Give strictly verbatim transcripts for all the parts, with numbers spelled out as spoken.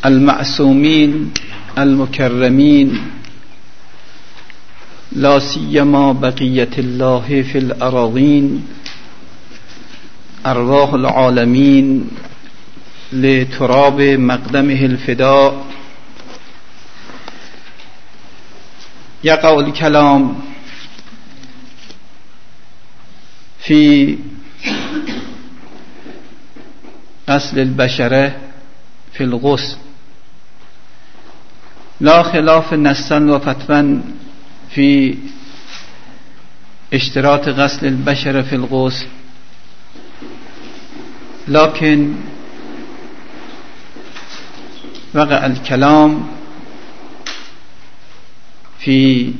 المعصومين المكرمين لا سيما بقية الله في الأراضين أرواح العالمين لتراب مقدمه الفداء. يقع الكلام في غسل البشرة في الغسل، لا خلاف نصا وفتوا في اشتراط غسل البشرة في الغسل، لكن وقع الكلام في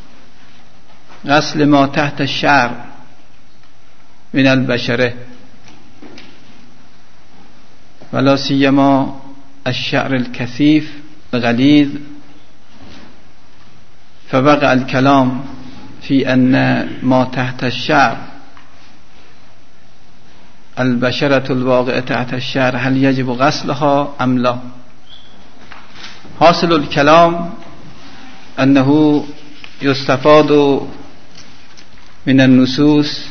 غسل ما تحت الشعر من البشرة، ولا سيما الشعر الكثيف الغليظ. فوقع الكلام في أن ما تحت الشعر، البشرة الواقعة تحت الشعر، هل يجب غسلها أم لا؟ حاصل الكلام أنه يستفاد من النصوص،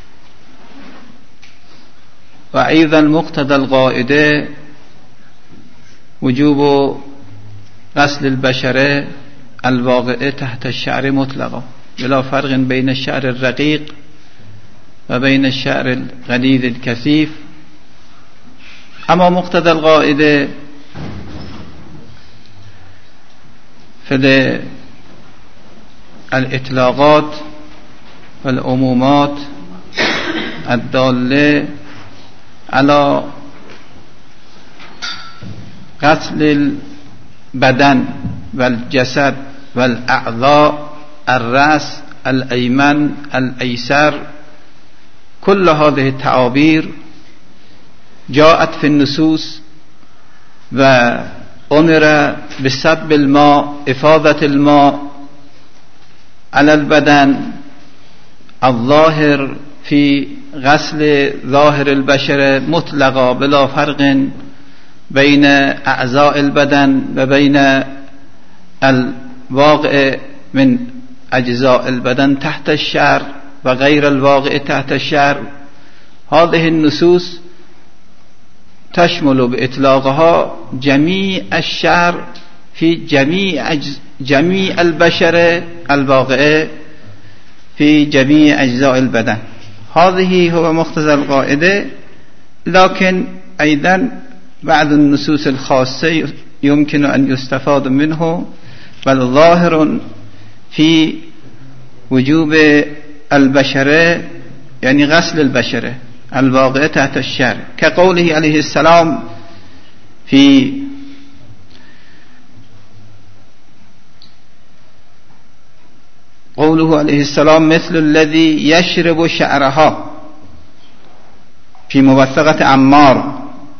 وأيضا مقتضى القاعدة وجوب غسل البشرة الواقعة تحت الشعر مطلقا بلا فرق بين الشعر الرقيق وبين الشعر الغليظ الكثيف. أما مقتضى القاعدة فالإطلاقات والعمومات الدالة على غسل البدن والجسد والأعضاء، الرأس، الأيمن، الأيسر، كل هذه التعابير جاءت في النصوص وأمر بسبب الماء، إفاضة الماء على البدن الظاهر في غسل ظاهر البشرة مطلقا بلا فرق بين أعضاء البدن وبين الواقع من أجزاء البدن تحت الشعر وغير الواقع تحت الشعر. هذه النصوص تشمل بإطلاقها جميع الشعر في جميع أجز... جميع البشرة الواقعة في جميع أجزاء البدن. هذه هو مقتضى القاعدة، لكن أيضا بعض النصوص الخاصة يمكن أن يستفاد منه، بل ظاهر في وجوب البشرة يعني غسل البشرة الواقعة تحت الشعر، كقوله عليه السلام في قوله عليه السلام مثل الذي يشرب شعرها في موثقة عمار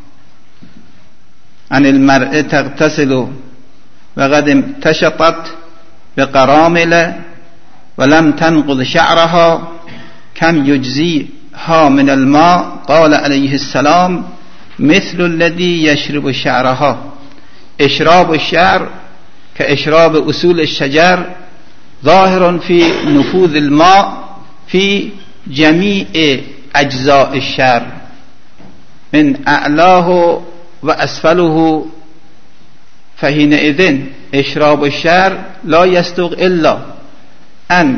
عن المرء تغتسل وقد امتشطت بقرامل ولم تنقض شعرها كم يجزيها من الماء. قال عليه السلام مثل الذي يشرب شعرها. إشراب الشعر كإشراب أصول الشجر، ظاهر في نفوذ الماء في جميع أجزاء الشعر من أعلاه وأسفله، فحينئذ إشراب الشعر لا يصدق إلا أن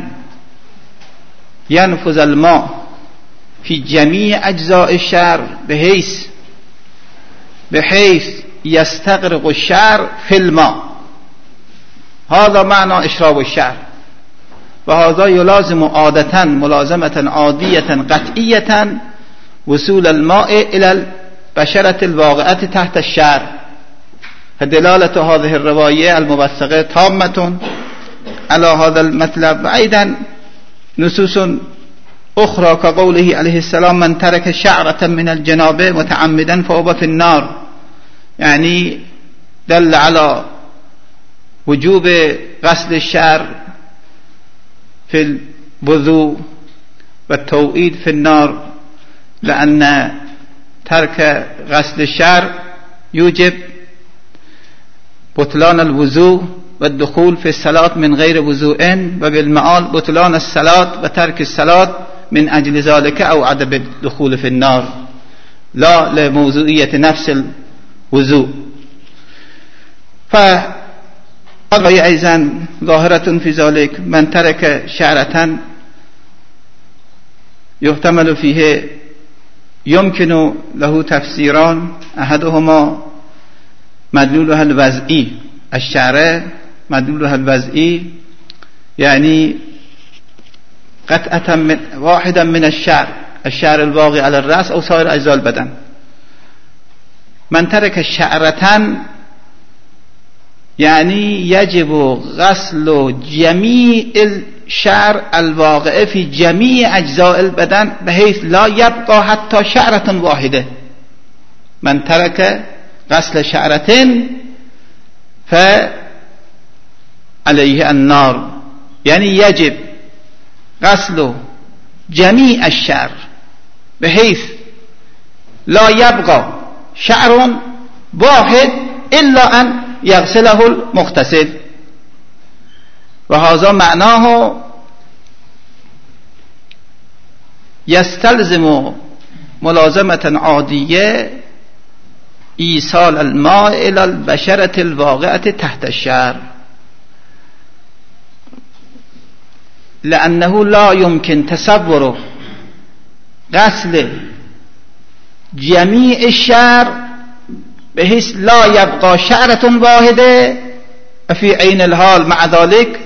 ينفذ الماء في جميع أجزاء الشعر بحيث بحيث يستغرق الشعر في الماء. هذا معنى إشراب الشعر، وهذا يلازم عادة ملازمة عادية قطعية وصول الماء إلى البشرة الواقعة تحت الشعر. فدلالة هذه الرواية الموثقة تامة على هذا المطلب. وأيضا نصوص أخرى كقوله عليه السلام من ترك شعرة من الجنابة متعمدا فهو في النار، يعني دل على وجوب غسل الشعر في الوضوء والتوقيد في النار، لأن ترك غسل الشعر يوجب بطلان الوضوء والدخول في الصلاة من غير وضوء وبالمعال بطلان الصلاة وترك الصلاة من أجل ذلك أو عدم الدخول في النار لا لموضوعية نفس الوضوء. فالغاية أيضا ظاهرة في ذلك من ترك شعرة يحتمل فيه يمكن له تفسيران، أحدهما مدلولها الوضعي، الشعر مدلولها الوضعي يعني قطعة من واحدا من الشعر الشعر الواقع على الرأس أو سائر أجزاء البدن. من ترك شعرة يعني يجب غسل جميع الشعر الواقع في جميع أجزاء البدن بحيث لا يبقى حتى شعرة واحدة. من ترك غسل شعرة فعليه النار، يعني يجب غسل جميع الشعر بحيث لا يبقى شعر واحد إلا أن يغسله المغتسل. وهذا معناه يستلزم ملازمة عادية إيصال الماء إلى البشرة الواقعة تحت الشعر، لأنه لا يمكن تصور غسل جميع الشعر بحيث لا يبقى شعرة واحدة في عين الحال مع ذلك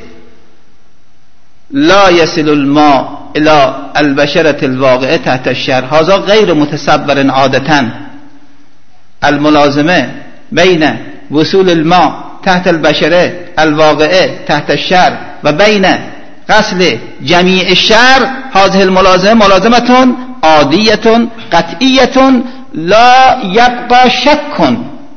لا يصل الماء إلى البشرة الواقعة تحت الشعر. هذا غير متصور عادة. الملازمة بين وصول الماء تحت البشرة الواقعة تحت الشعر وبين غسل جميع الشعر، هذه الملازمة ملازمة عادية قطعية لا يبقى شك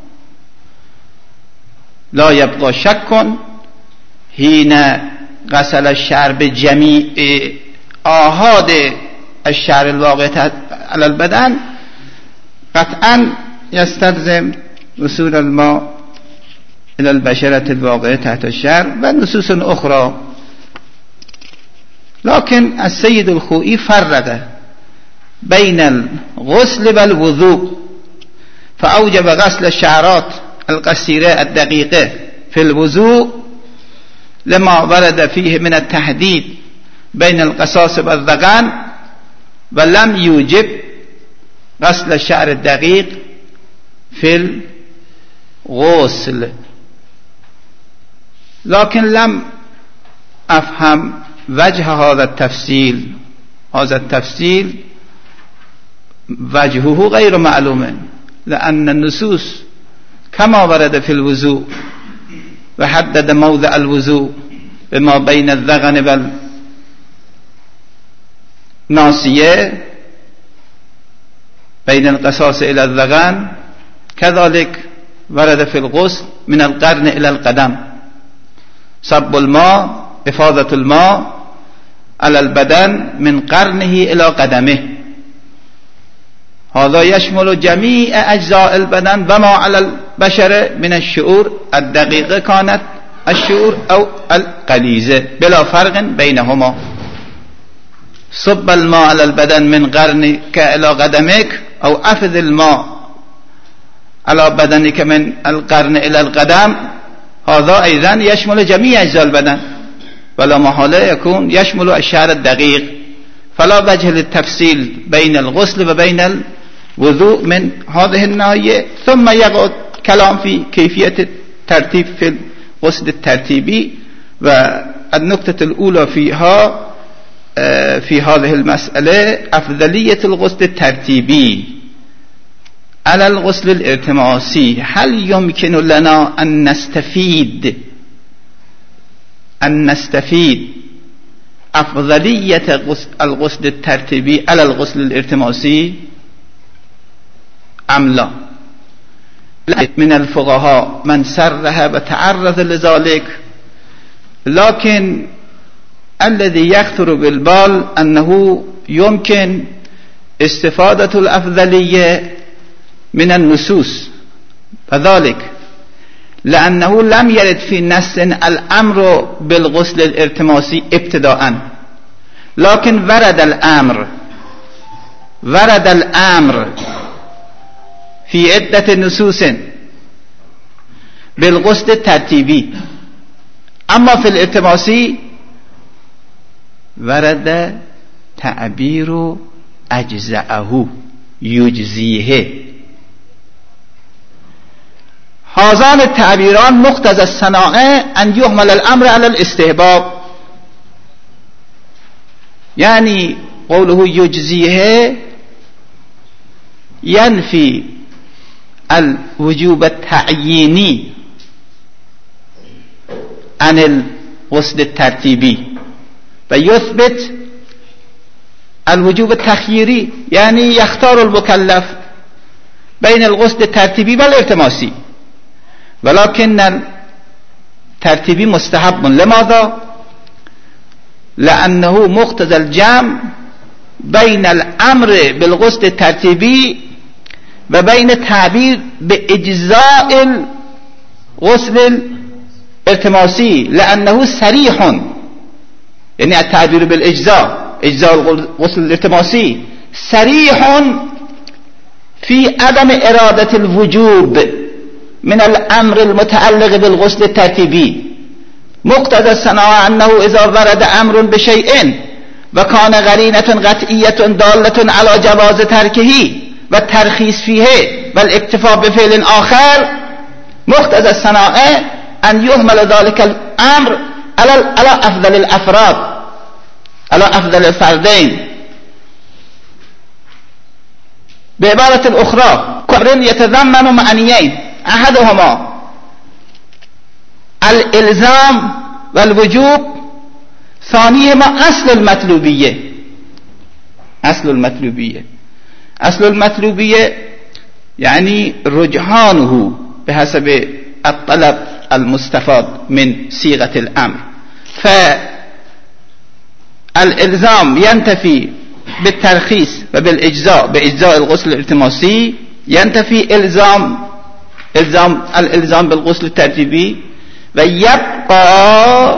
لا يبقى شك حين غسل الشعر بجميع آحاد الشعر الواقع على البدن قطعا يستلزم وصول الماء إلى البشرة الواقعة تحت الشعر ونصوص أخرى. لكن السيد الخوئي فرق بين الغسل والوضوء فأوجب غسل الشعرات القصيرة الدقيقة في الوضوء لما ورد فيه من التحديد بين القصاص والذقن، ولم يوجب غسل الشعر الدقيق في الغسل. لكن لم أفهم وجه هذا التفصيل. هذا التفصيل وجهه غير معلوم، لأن النصوص كما ورد في الوضوء وحدد موضع الوضوء بما بين الذقن والناصية بين القصاص إلى الذقن، كذلك ورد في الغسل من القرن إلى القدم صب الماء إفاضة الماء على البدن من قرنه إلى قدمه. هذا يشمل جميع أجزاء البدن وما على البشرة من الشعور الدقيقة كانت الشعور أو القليزة بلا فرق بينهما. صب الماء على البدن من قرنك إلى قدمك أو أفض الماء على بدنك من القرن إلى القدم، هذا أيضا يشمل جميع أجزاء البدن ولا محالة يكون يشمل الشعر الدقيق. فلا وجه للتفصيل بين الغسل وبين الوضوء من هذه الناحية. ثم يقعد كلام في كيفية الترتيب في الغسل الترتيبي، والنقطة الأولى فيها في هذه المسألة أفضلية الغسل الترتيبي على الغسل الالتماسي. هل يمكن لنا أن نستفيد أن نستفيد أفضلية الغسل الترتيبي على الغسل الالتماسي أم لا؟ من الفقهاء من سرها وتعرض لذلك، لكن الذي يخطر بالبال أنه يمكن استفادة الأفضلية من النصوص، فذلك لأنه لم يرد في نص الأمر بالغسل الالتماسي ابتداءً، لكن ورد الأمر ورد الأمر في عدة نصوص بالغسل الترتيبي. أما في الالتماسي ورد تعبير أجزأه يجزيه. هذان التعبيران مقتضى الصناعة أن يحمل الأمر على الاستحباب، يعني قوله يجزيه ينفي الوجوب التعييني عن الغسل الترتيبي ويثبت الوجوب التخييري، يعني يختار المكلف بين الغسل الترتيبي والالتماسي، ولكن الترتيبي مستحب. لماذا؟ لأنه مقتضى الجمع بين الأمر بالغسل الترتيبي وبين التعبير بإجزاء الغسل الالتماسي، لأنه صريح، يعني التعبير بالإجزاء إجزاء الغسل الالتماسي صريح في عدم إرادة الوجوب من الأمر المتعلق بالغسل الترتيبي. مقتضى الصناعة أنه إذا ورد أمر بشيء وكان قرينة قطعية دالة على جواز تركه والترخيص فيه والاكتفاء بفعل آخر، مقتضى الصناعة أن يهمل ذلك الأمر على على أفضل الأفراد، على أفضل الفردين. بعبارة أخرى، كفر يتضمن معنيين، أحدهما الإلزام والوجوب، ثانيهما أصل المطلوبية. أصل المطلوبية أصل المطلوبية يعني رجحانه بحسب الطلب المستفاد من صيغة الأمر. فالإلزام ينتفي بالترخيص وبالإجزاء بإجزاء الغسل الالتماسي، ينتفي إلزام إلزام الإلزام بالغسل الترتيبي، ويبقى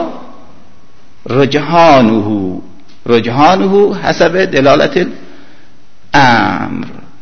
رجحانه رجحانه حسب دلالة الأمر.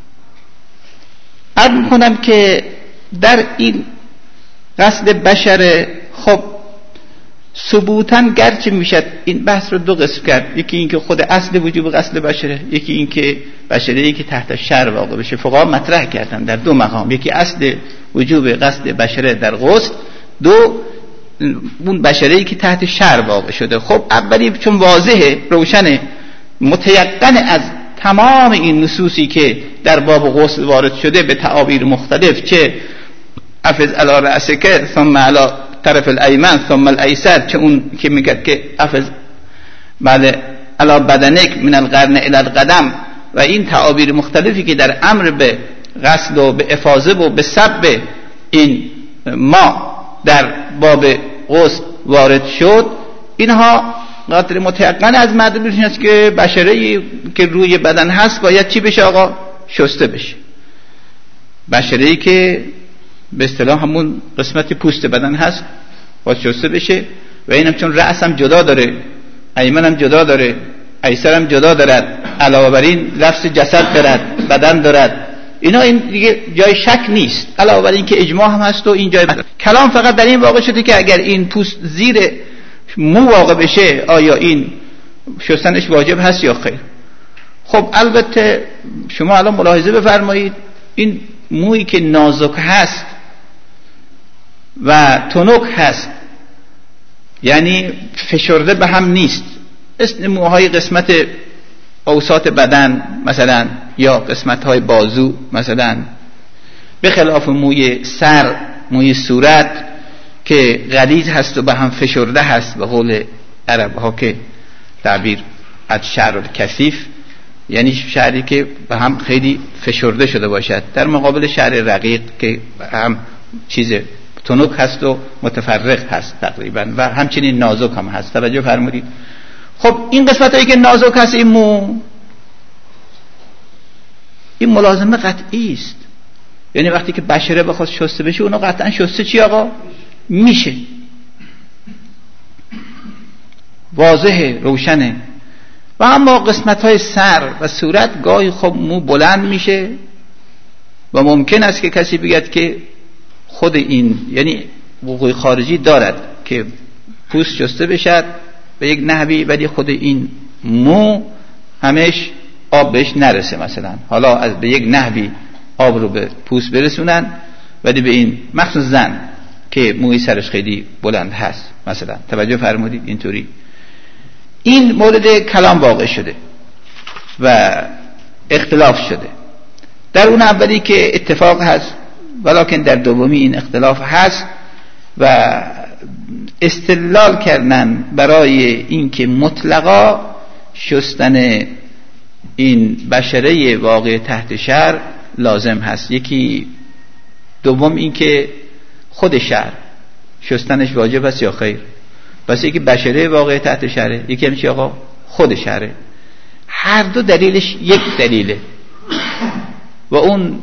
عرض میکنم که در این قصد بشر خب ثبوتاً گرچه میشد این بحث رو دو قسم کرد، یکی این که خود اصل وجوب قصد بشره، یکی این که بشری که تحت شرع واقع بشه. فقها مطرح کردن در دو مقام، یکی اصل وجوب قصد بشره در غسل، دو اون بشری که تحت شرع واقع شده. خب اولی چون واضحه، روشنه، متیقن از تمام این نصوصی که در باب غسل وارد شده به تعابیر مختلف، چه افز علی رأسک ثم علی طرف الایمن ثم الایسر، چه اون که میگه که افز بعد علی بدنک من القرن الی القدم، و این تعابیر مختلفی که در امر به غسل و به افاضه و به سب این ما در باب غسل وارد شد، اینها قدر متیقن از مدلولش هست که بشره که روی بدن هست باید چی بشه آقا؟ شسته بشه. بشره که به اصطلاح همون قسمت پوست بدن هست باید شسته بشه، و اینم چون رأس هم جدا داره، ایمن هم جدا داره، ایسر هم جدا دارد، علاوه بر این لفظ جسد دارد، بدن دارد، اینا این دیگه جای شک نیست. علاوه بر این که اجماع هم هست و این جای بدن. کلام فقط در این واقع شده که اگر این پوست زیر مو واقع بشه آیا این شستنش واجب هست یا خیر. خب البته شما الان ملاحظه بفرمایید، این مویی که نازک هست و تنک هست، یعنی فشرده به هم نیست، مثل موهای قسمت اوساط بدن مثلا یا قسمت های بازو مثلا، به خلاف موی سر، موی صورت که غلیظ هست و به هم فشرده هست، به قول عرب ها که تعبیر از شعر کثیف، یعنی شعری که به هم خیلی فشرده شده باشد، در مقابل شعر رقیق که هم چیز تنک هست و متفرق هست تقریبا، و همچنین نازک هم هست. توجه فرمودید؟ خب این قسمت هایی که نازک هست، این مو، این ملازمه قطعی است، یعنی وقتی که بشره بخواد شسته بشه اونا قطعا شسته چی آقا؟ میشه، واضحه، روشنه. و اما قسمت های سر و صورت گاهی خب مو بلند میشه و ممکن است که کسی بگید که خود این یعنی وقوع خارجی دارد که پوست شسته بشد به یک نحوی ولی خود این مو همش آب بهش نرسه، مثلا حالا از به یک نحوی آب رو به پوست برسونن ولی به این مخصوص زن که موی سرش خیلی بلند هست مثلا، توجه فرمودید اینطوری. این مورد کلام واقع شده و اختلاف شده. در اون اولی که اتفاق هست ولیکن در دومی این اختلاف هست و استدلال کردن برای اینکه مطلقا شستن این بشره واقع تحت شرع لازم هست. یکی دوم این که خود شرع شستنش واجب است یا خیر. بس یکی بشره واقع تحت شرع، یکی هم چی آقا خود شرع. هر دو دلیلش یک دلیله و اون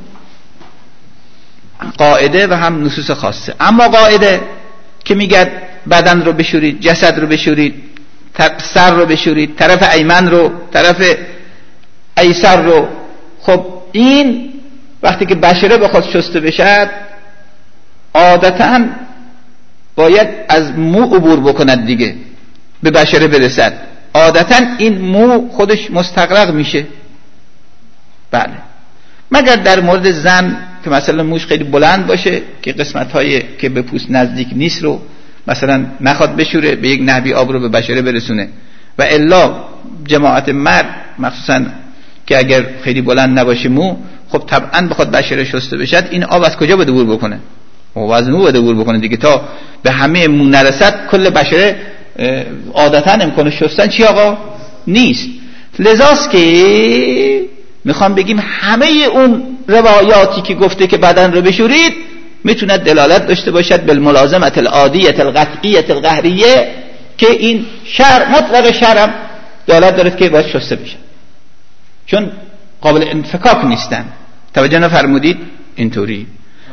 قاعده و هم نصوص خاصه. اما قاعده که میگه بدن رو بشورید، جسد رو بشورید، سر رو بشورید، طرف ایمن رو، طرف ایسر رو، خب این وقتی که بشره بخواد شسته بشد عادتاً باید از مو عبور بکند دیگه به بشره برسد. عادتاً این مو خودش مستغرق میشه. بله، مگر در مورد زن که مثلا موش خیلی بلند باشه که قسمت‌های که به پوست نزدیک نیست رو مثلا نخواد بشوره به یک نحوی آب رو به بشره برسونه. و الا جماعت مرد مخصوصا که اگر خیلی بلند نباشه مو، خب طبعا بخواد بشره شسته بشد این آب از کجا بده عبور بکنه؟ او از مو بده عبور بکنه دیگه، تا به همه مو نرسد کل بشره عادتا امکان شستن چی آقا نیست. لذاست که میخوام بگیم همه اون روایاتی که گفته که بدن رو بشورید میتونه دلالت داشته باشد بالملازمت العادیه القطعیه القهریه که این شرع مطلق شرع دلالت داره که باید شسته بشه، چون قابل انفکاک نیستن. توجه نفرمودید؟ اینطوری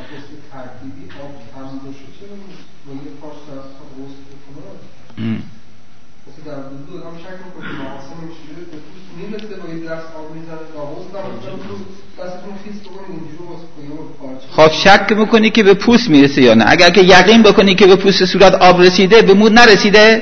خب شک میکنی که به پوست میرسه یا نه؟ اگر که یقین بکنی که به پوست صورت آب رسیده به مو نرسیده،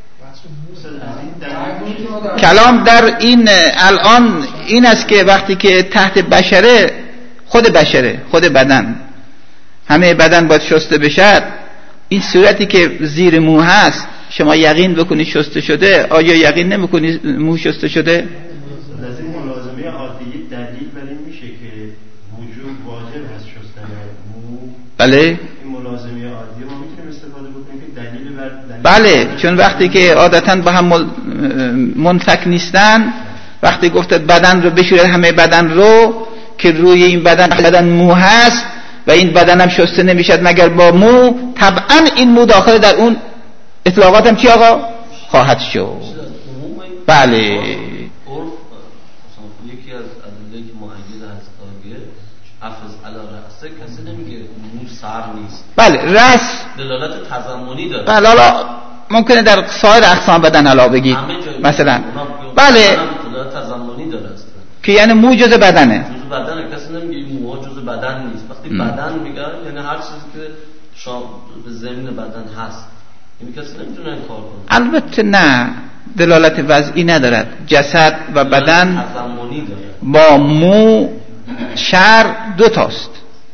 کلام در این الان این است که وقتی که تحت بشره، خود بشره، خود بدن، همه بدن باید شسته بشد، این صورتی که زیر مو هست شما یقین بکنی شسته شده، آیا یقین نمیکنی مو شسته شده؟ از این ملازمه عادی دلیل بر این میشه که وجوب واجب هست شستن مو. بله این ملازمه عادی ما میتونیم استفاده بکنیم که دلیل بر دلیل بله، چون وقتی که عادتاً با هم منفک نیستن، وقتی گفتد بدن رو بشورید همه بدن رو که روی این بدن بدن مو هست و این بدن هم شسته نمیشد مگر با مو، طبعا این مو داخل در اون اطلاقات هم چی آقا خواهد شد. بله، یکی از ادله که مؤید هست آگه افز علی رأسه کسی نمیگه مو سر نیست. بله، رأس دلالت تضمنی داره. بله، حالا ممکنه در سایر اقسام بدن علا بگید مثلا، بله دلالت تضمنی داره است که یعنی مو جز بدنه. جز بدنه، کسی نمیگه موها جز بدن نیست. وقتی م. بدن میگن یعنی هر چیزی که شام به ضمن بدن هست، یعنی کسی نمیتونه این کار کنه. البته نه، دلالت وضعی ندارد. جسد و بدن با مو شرع دو تاست،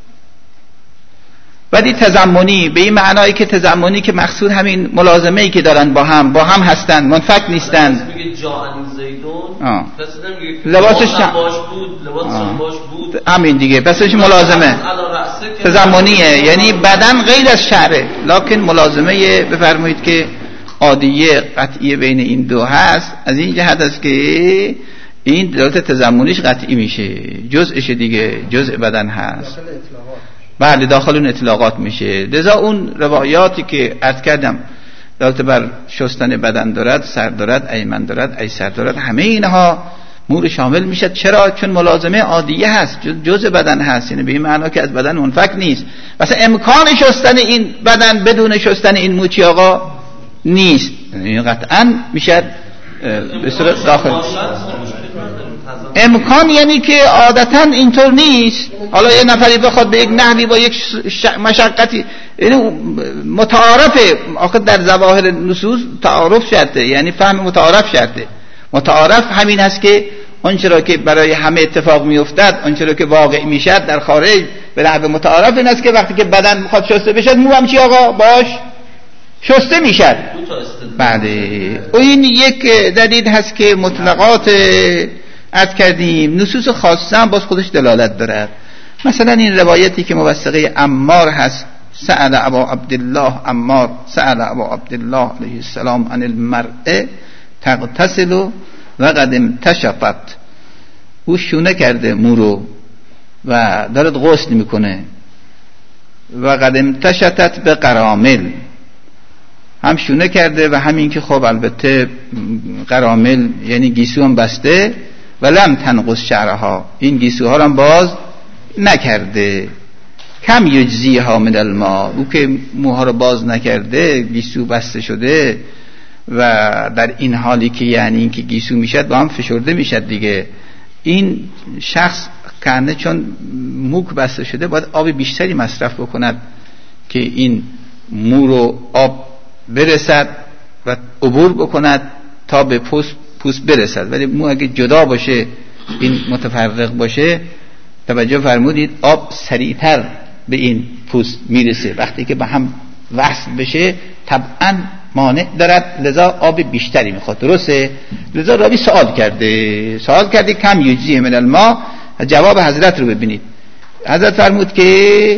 ولی تضمنی به این معنایی که تضمنی که مقصود همین ملازمه‌ای که دارن با هم با هم هستن، منفک نیستن. کسی میگه جاءنی زیدون، کسی نمیگه لباسش باش بود، لباسش باش بود، همین دیگه، پسش ملازمه تضمنیه، یعنی بدن غیر از شرعه، لکن ملازمه بفرمایید که عادیه قطعیه بین این دو هست. از این جهت است که این دلالت تضمنیش قطعی میشه، جزءش دیگه جزء بدن هست. بله، داخل اون اطلاقات میشه. لذا اون روایاتی که عرض کردم دلالت بر شستن بدن دارد، سر دارد، ایمن دارد، ایسر دارد، همه اینها مو رو شامل میشه. چرا؟ چون ملازمه عادیه هست، جزء بدن هست، یعنی به این معنا که از بدن منفک نیست. مثلا امکان شستن این بدن بدون شستن این مو چی آقا نیست، یعنی قطعا میشه به صورت داخل امکان، یعنی که عادتا اینطور نیست. حالا یه نفری بخواد به یک نحوی با یک مشقتی، یعنی متعارفه آخه در ظواهر نصوص تعارف شرطه، یعنی فهم متعارف شرطه. متعارف همین هست که آنچه را که برای همه اتفاق میافتد، آنچه را که واقع میشد در خارج به نحو متعارف این است که وقتی که بدن میخواد شسته بشد مو هم چی آقا باش شسته میشد. بله و این یک دلیل هست که مطلقات عرض کردیم نصوص خاصه هم باز خودش دلالت دارد. مثلا این روایتی که موثقه عمار هست، سأل ابا عبدالله عمار سأل ابا عبدالله علیه السلام عن المرء تغتسل و قد امتشطت، او شونه کرده مو رو و دارد غسل میکنه، و قد امتشطت به قرامل، هم شونه کرده و همین که خب البته قرامل یعنی گیسو هم بسته، و لم تنقص شعرها، این گیسوها هم باز نکرده. کم یجزیها من الماء، او که موها رو باز نکرده گیسو بسته شده و در این حالی که یعنی این که گیسو میشد با هم فشرده میشد دیگه، این شخص کنه چون موک بسته شده باید آب بیشتری مصرف بکند که این مو رو آب برسد و عبور بکند تا به پوست پوست برسد. ولی مو اگه جدا باشه این متفرق باشه، توجه فرمودید آب سریعتر به این پوست میرسه، وقتی که به هم وصل بشه طبعا مانع دارد، لذا آب بیشتری میخواد. درسته؟ لذا راوی سوال کرده سوال کرده کم یجزی من الماء. جواب حضرت رو ببینید. حضرت فرمود که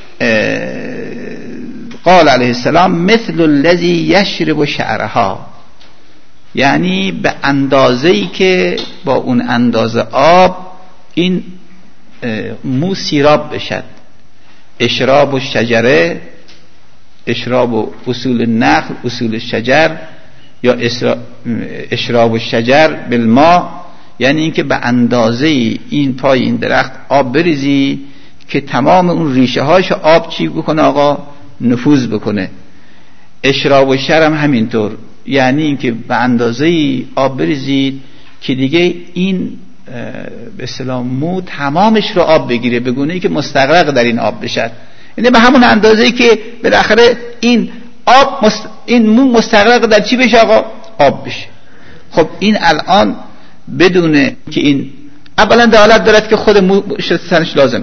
قال علیه السلام مثل الذی یشرب شعرها، یعنی به اندازه‌ای که با اون اندازه آب این مو سیراب بشد. اشراب و شجره، اشراب و اصول نخل اصول شجر، یا اشراب و شجر بالماء، یعنی اینکه به اندازه این پای این درخت آب بریزی که تمام اون ریشه هاش آب چی بکنه آقا نفوذ بکنه. اشراب و شر هم همینطور، یعنی اینکه به اندازه آب بریزید که دیگه این به اصطلاح مو تمامش رو آب بگیره، به گونه‌ای که مستغرق در این آب بشد. یعنی به همون اندازه‌ای که بالاخره این آب مست... این مو مستغرق در چی بشه آقا؟ آب بشه. خب این الان بدون که این اولا دلالت دارد که خود مو شستنش لازمه،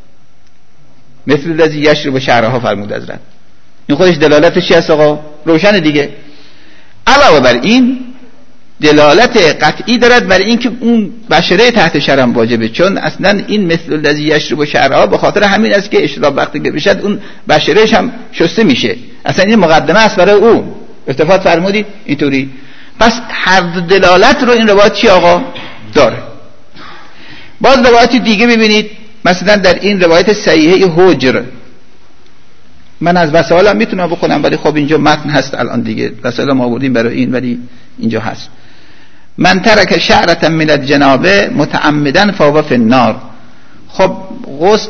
مثل الذی یشرب شعرها فرمود حضرت. این خودش دلالتش چی است آقا؟ روشن دیگه. علاوه بر این دلالت قطعی دارد برای اینکه اون بشره تحت شرم واجبه، چون اصلا این مثل الذی یشرب شعرها به خاطر همین است که اشراب وقتی که بشد اون بشرهش هم شسته میشه، اصلا این مقدمه است برای او. التفات فرمودید اینطوری. پس هر دلالت رو این روایت چی آقا داره. باز روایت دیگه ببینید، مثلا در این روایت صحیحه حجر، من از وسائل هم میتونم بخونم ولی خب اینجا متن هست الان دیگه، وسائل ما آوردیم برای این ولی اینجا هست. من ترک شعرة من الجنابه متعمدا فهو فی النار. خب غسل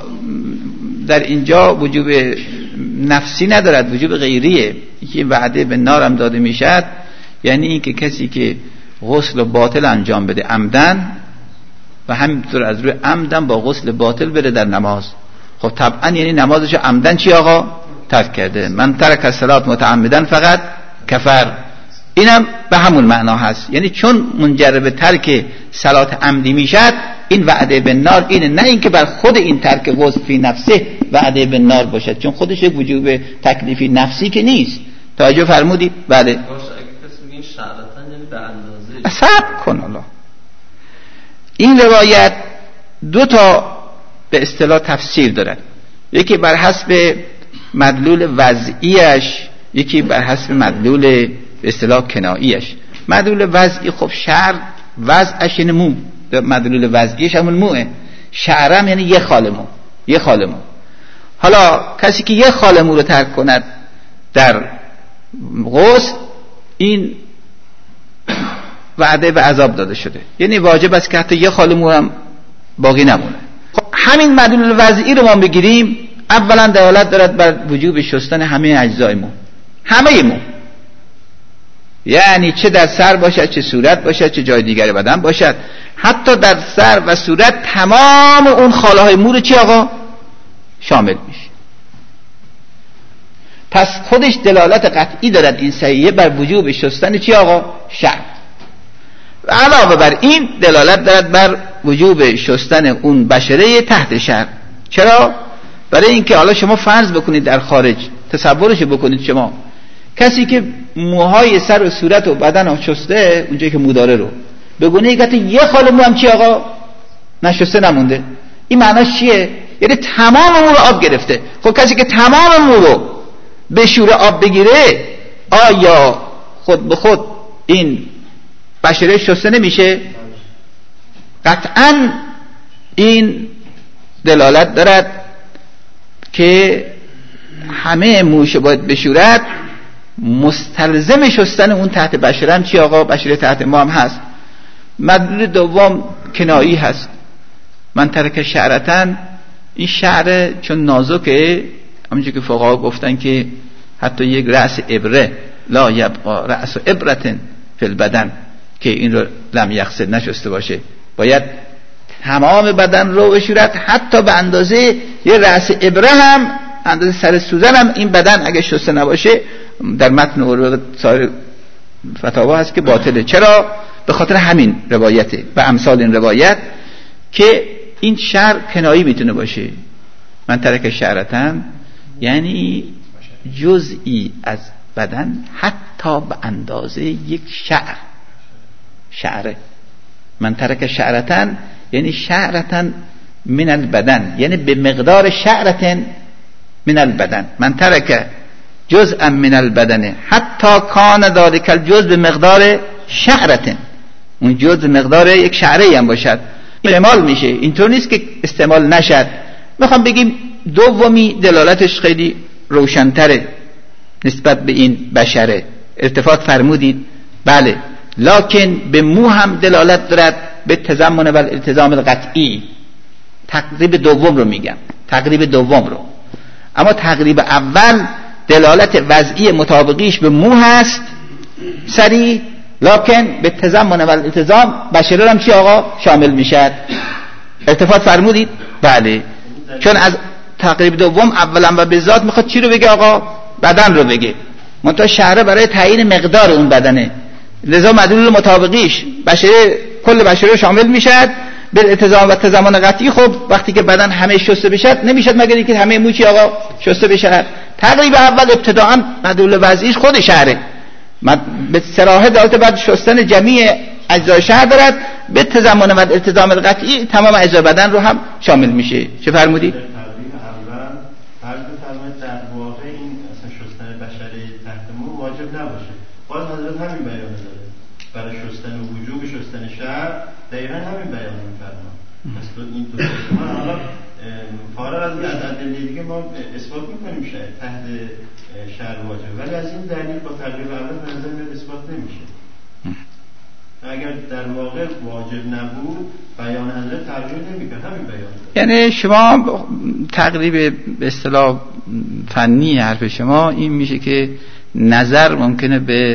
در اینجا وجوب نفسی ندارد، وجوب غیریه که وعده به نار هم داده میشد، یعنی این که کسی که غسل باطل انجام بده عمدن و همینطور از روی عمدن با غسل باطل بره در نماز، خب طبعا یعنی نمازش عمدن چی آقا ترک کرده. من ترک الصلاة متعمدن فقط کفر، اینم به همون معنا هست، یعنی چون منجر به ترک صلات عمدی میشد این وعده به نار اینه، نه اینکه بر خود این ترک غسل فی نفسه وعده به نار باشد، چون خودش یک وجوب تکلیفی نفسی که نیست. توجه فرمودید؟ بله. صبر کن الله. این روایت دو تا به اصطلاح تفسیر دارد، یکی بر حسب مدلول وضعیش، یکی بر حسب مدلول به اصطلاح کناییش. مدلول وضعی خب شعر وضعش یعنی مو، مدلول وضعیش همون موه. شعرم یعنی یه خال مو، یه خال مو. حالا کسی که یه خال مو رو ترک کند در غسل این وعده به عذاب داده شده، یعنی واجب است که حتی یه خال مو هم باقی نمونه. خب همین مدلول وضعی رو ما بگیریم، اولا دلالت دارد بر وجوب شستن همه اجزای مو، همه مو، یعنی چه در سر باشد، چه صورت باشد، چه جای دیگر بدن باشد، حتی در سر و صورت تمام اون خاله های مو رو چی آقا شامل میشه. پس خودش دلالت قطعی دارد این صحیحه بر وجوب شستن چی آقا شعر. و علاوه بر این دلالت دارد بر وجوب شستن اون بشره تحت شعر. چرا؟ برای اینکه حالا شما فرض بکنید در خارج، تصورش بکنید شما کسی که موهای سر و صورت و بدن رو شسته، اونجایی که مو داره رو بگونه که یه خال مو هم چی آقا نشسته نمونده، این معناش چیه؟ یعنی تمام مو رو آب گرفته. خب کسی که تمام مو رو به شور آب بگیره، آیا خود به خود این بشره شسته نمیشه؟ قطعا این دلالت دارد که همه موش باید بشورد، مستلزم شستن اون تحت بشره هم چی آقا بشره تحت ما هم هست. مدلول دوم کنایی هست. من ترک شعرتن، این شعر چون نازکه، همونجور که فقها گفتن که حتی یک رأس ابره لا یبقا رأس ابرتن فی البدن، که این رو لم یغسل نشسته باشه، باید تمام بدن رو بشورد، حتی به اندازه یه رأس ابره هم، اندازه سر سوزن هم این بدن اگه شسته نباشه، در متن و سایر فتاوا هست که باطله. چرا؟ به خاطر همین روایته و امثال این روایت که این شعر کنایی میتونه باشه. من ترک شعرتن یعنی جزئی از بدن حتی به اندازه یک شعر، شعره. من ترک شعرتن یعنی شعرتن من البدن، یعنی به مقدار شعرتن من البدن. من ترک جزءا من البدن حتی کان ذلک الجزء به مقدار شعرتن، اون جزء مقدار یک شعره هم باشد استعمال میشه. اینطور نیست که استعمال نشد. میخوام بگیم دومی دلالتش خیلی روشن‌تره نسبت به این بشره. التفات فرمودید بله، لکن به مو هم دلالت دارد به تضمن و التزام القطعی. تقریب دوم رو میگم، تقریب دوم رو. اما تقریب اول دلالت وضعی مطابقیش به مو هست سری، لکن به تضمن و التزام بشره هم چی آقا شامل میشد. التفات فرمودید بله، چون از تقریب دوم اولا و به ذات میخواد چی رو بگه آقا؟ بدن رو بگه. منتها شعره برای تعیین مقدار اون بدنه، لذا مدلول مطابقیش بشره، کل بشره شامل میشد به التزام و تضمن قطعی. خب وقتی که بدن همه شسته بشد نمیشد مگر اینکه همه مو چی آقا شسته بشد. تقریب اول ابتداءً مدلول وضعیش خود شعره، به صراحت دلالت بر شستن جمیع اجزای شعر دارد، به تضمن و التزام القطعی تمام اجزای بدن رو هم شامل میشه. چه فرمودید؟ واجب نباشه. باز حضرت همین بیان داره برای شستن و وجوب شستن شعر، دقیقا همین بیان می‌فرما. پس تو این دو تا حالا فارغ از این ادله دیگه ما اثبات می‌کنیم شعر تحت شعر واجب، ولی از این دلیل با تقریب اول به نظر میاد اثبات نمیشه. اگر در واقع واجب نبود بیان حضرت تغییر نمی‌کنه، همین بیان. یعنی شما تقریب به اصطلاح فنی حرف شما این میشه که نظر ممکنه به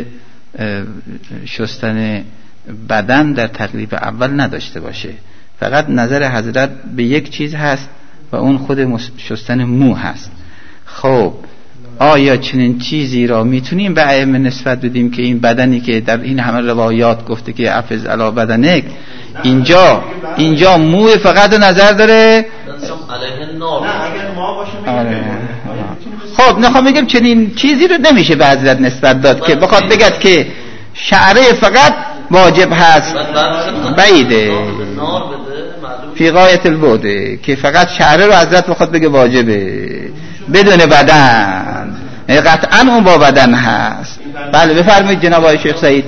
شستن بدن در تقریب اول نداشته باشه، فقط نظر حضرت به یک چیز هست و اون خود شستن مو هست. خب آیا چنین چیزی را میتونیم به ائمه نسبت بدیم که این بدنی که در این همه روایات گفته که افز علی بدنک، اینجا اینجا مو فقط نظر داره؟ خب نخوام بگم چنین چیزی رو نمیشه به حضرت نسبت داد که بخواد بگد که شعره فقط واجب هست، بعیده، فی غایت البعد، که فقط شعره رو حضرت بخواد بگه واجبه بدون بدن، قطعا اون با بدن هست. بله بفرمایید جناب آقای شیخ سعید.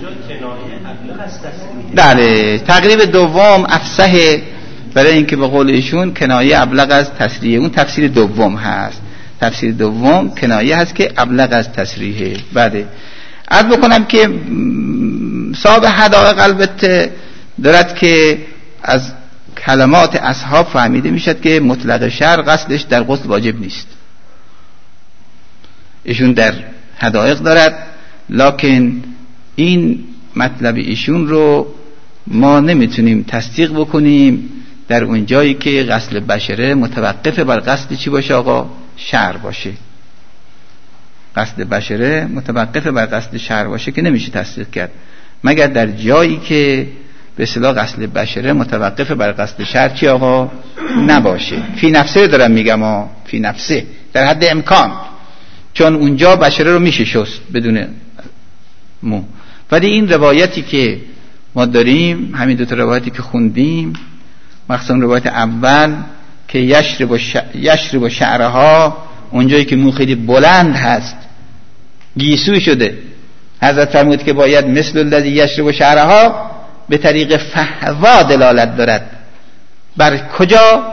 بله تقریب دوم افصح، برای اینکه به قول ایشون کنایه ابلغ از تصریح، اون تفسیر دوم هست. تفسیر دوم کنایه هست که ابلغ از تصریحه. بله عرض بکنم که صاحب حدائق البته دارد که از کلمات اصحاب فهمیده میشد که مطلق شرع غسلش در غسل واجب نیست. ایشون در حدائق دارد، لکن این مطلب ایشون رو ما نمیتونیم تصدیق بکنیم در اون جایی که غسل بشره متوقف بر غسل چی باشه آقا؟ شرع باشه. غسل بشره متوقف بر غسل شرع باشه که نمیشه تصدیق کرد، مگر در جایی که به اصطلاح غسل بشره متوقف بر غسل شرع چی آقا؟ نباشه. فی نفسه دارم میگم ها، فی نفسه، در حد امکان، چون اونجا بشره رو میشه شست بدون مو. ولی این روایتی که ما داریم، همین دو تا روایتی که خوندیم، مخصوصا روایت اول که یشرب و ش... یشرب و شعرها، اونجایی که مو خیلی بلند هست گیسو شده، حضرت فرمود که باید مثل الذی یشرب و شعرها به طریق فهوا دلالت دارد. بر کجا؟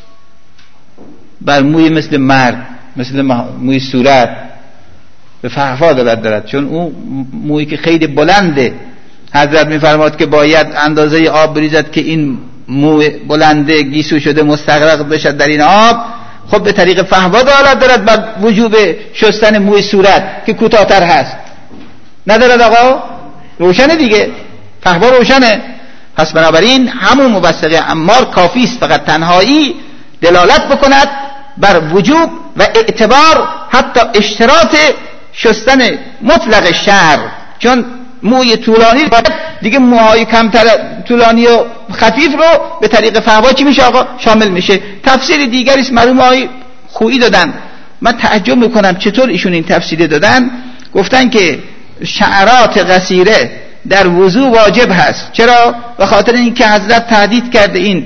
بر موی مثل مرد، مثل موی صورت، به فهوا دلالت دارد، چون اون مویی که خیلی بلنده حضرت میفرماد که باید اندازه آب بریزد که این موی بلنده گیسو شده مستغرق بشد در این آب. خب به طریق فهوا دلالت دارد بر وجوب شستن موی صورت که کوتاه‌تر هست. ندارد آقا؟ روشنه دیگه، فهوا روشنه. پس بنابراین همون مبصقه عمار کافی است فقط تنهایی دلالت بکند بر وجوب و اعتبار حتی اشتراط شستن مطلق شرع، چون موی طولانی دیگه موهای کمتر طولانی و خفیف رو به طریق فهوا چی میشه آقا؟ شامل میشه. تفسیر دیگری است مرحوم آقای خویی دادن، من تعجب میکنم چطور ایشون این تفسیر دادن. گفتن که شعرات قصیره در وضو واجب هست. چرا؟ به خاطر اینکه حضرت تحدید کرده این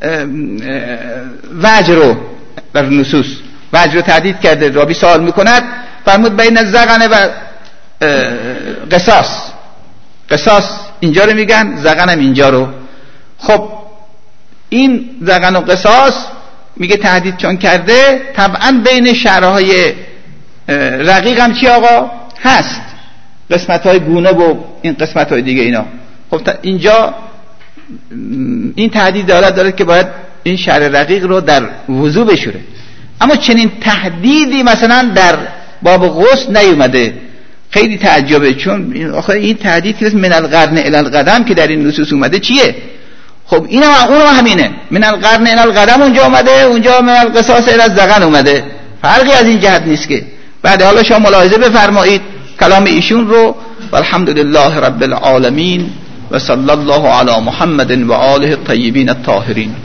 وجه رو در نصوص، وجه رو تحدید کرده. رابی سوال میکند فرمود بین زغن و قصاص، قصاص اینجا رو میگن، زغن هم اینجا رو. خب این زغن و قصاص میگه تحدید چون کرده، طبعا بین شعرهای رقیق هم چی آقا هست، قسمت های گونه و این قسمت های دیگه اینا. خب اینجا این تحدید دارد دارد که باید این شعر رقیق رو در وضو بشوره، اما چنین تحدیدی مثلا در باب غسل نیومده. خیلی تعجبه، چون آخه این تحدید که من القرن الی القدم که در این نصوص اومده چیه؟ خب اینم اونم همینه، من القرن الی القدم اونجا اومده، اونجا من القصاص الی الذقن اومده، فرقی از این جهت نیست که. بعد حالا شما ملاحظه بفرمایید کلام ایشون رو. والحمدلله رب العالمین و صلی الله علی محمد و آله الطیبین الطاهرین.